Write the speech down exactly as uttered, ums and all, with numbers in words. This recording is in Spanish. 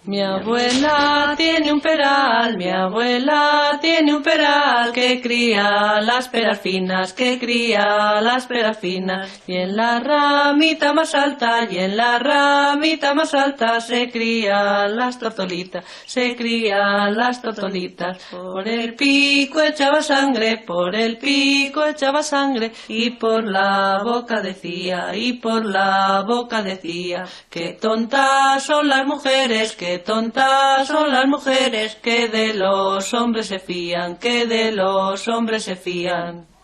Mi abuela tiene un peral, mi abuela tiene un peral que cría las peras finas, que cría las peras finas. Y en la ramita más alta, y en la ramita más alta se crían las tortolitas, se crían las tortolitas. Por el pico echaba sangre, por el pico echaba sangre, y por la boca decía, y por la boca decía, qué tontas son las mujeres, que tontas son las mujeres que de los hombres se fían, que de los hombres se fían.